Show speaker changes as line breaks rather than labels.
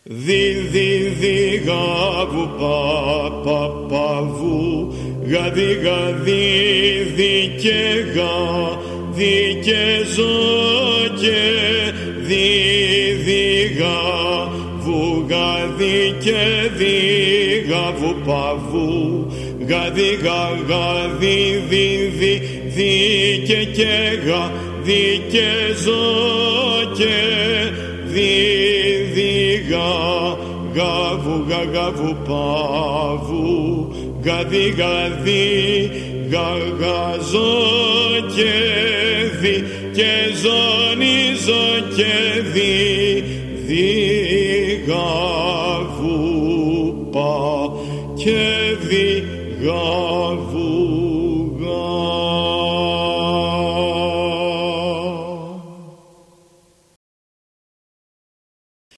δι γαβου παπαβου γαδι και γαδι και ζω και δι γαβου γαδι και δι γαβου παβου γαδι δι και γαδι και ζω και δι γαβου παβου γαδι γαζω και δι και ζωνίζω και δι γαβου πα και δι γαβου